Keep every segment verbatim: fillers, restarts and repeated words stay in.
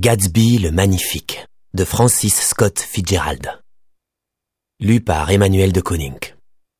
Gatsby le Magnifique de Francis Scott Fitzgerald. Lu par Emmanuel de Koninck.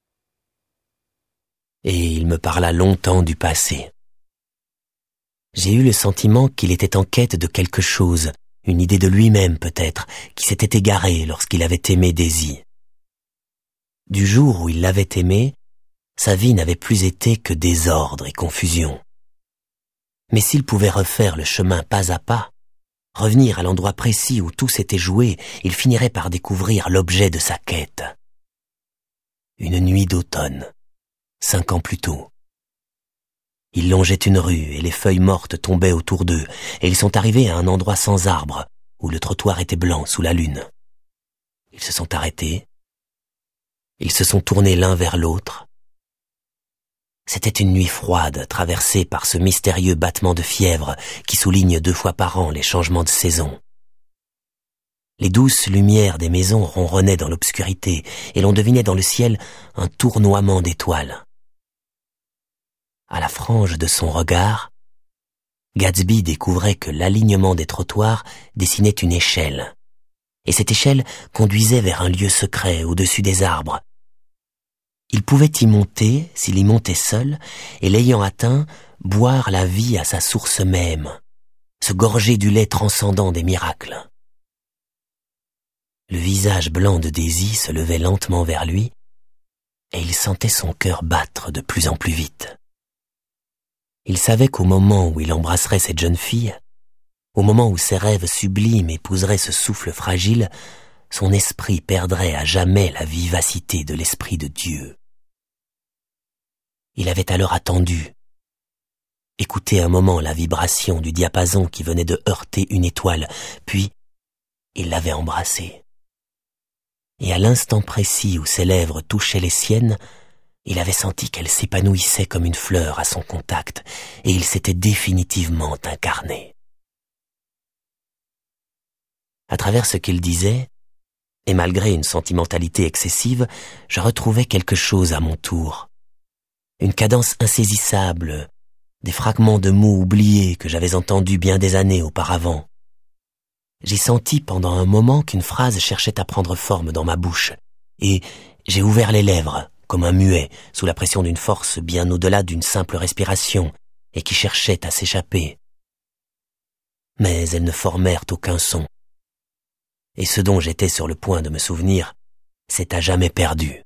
Et il me parla longtemps du passé. J'ai eu le sentiment qu'il était en quête de quelque chose, une idée de lui-même peut-être, qui s'était égarée lorsqu'il avait aimé Daisy. Du jour où il l'avait aimée, sa vie n'avait plus été que désordre et confusion. Mais s'il pouvait refaire le chemin pas à pas, revenir à l'endroit précis où tout s'était joué, il finirait par découvrir l'objet de sa quête. Une nuit d'automne, cinq ans plus tôt. Ils longeaient une rue et les feuilles mortes tombaient autour d'eux, et ils sont arrivés à un endroit sans arbres, où le trottoir était blanc sous la lune. Ils se sont arrêtés. Ils se sont tournés l'un vers l'autre. C'était une nuit froide, traversée par ce mystérieux battement de fièvre qui souligne deux fois par an les changements de saison. Les douces lumières des maisons ronronnaient dans l'obscurité, et l'on devinait dans le ciel un tournoiement d'étoiles. À la frange de son regard, Gatsby découvrait que l'alignement des trottoirs dessinait une échelle, et cette échelle conduisait vers un lieu secret au-dessus des arbres. Il pouvait y monter, s'il y montait seul, et l'ayant atteint, boire la vie à sa source même, se gorger du lait transcendant des miracles. Le visage blanc de Daisy se levait lentement vers lui, et il sentait son cœur battre de plus en plus vite. Il savait qu'au moment où il embrasserait cette jeune fille, au moment où ses rêves sublimes épouseraient ce souffle fragile, son esprit perdrait à jamais la vivacité de l'esprit de Dieu. Il avait alors attendu, écouté un moment la vibration du diapason qui venait de heurter une étoile, puis il l'avait embrassée. Et à l'instant précis où ses lèvres touchaient les siennes, il avait senti qu'elle s'épanouissait comme une fleur à son contact, et il s'était définitivement incarné. À travers ce qu'il disait, et malgré une sentimentalité excessive, je retrouvais quelque chose à mon tour. Une cadence insaisissable, des fragments de mots oubliés que j'avais entendus bien des années auparavant. J'ai senti pendant un moment qu'une phrase cherchait à prendre forme dans ma bouche, et j'ai ouvert les lèvres, comme un muet, sous la pression d'une force bien au-delà d'une simple respiration, et qui cherchait à s'échapper. Mais elles ne formèrent aucun son. Et ce dont j'étais sur le point de me souvenir, c'est à jamais perdu.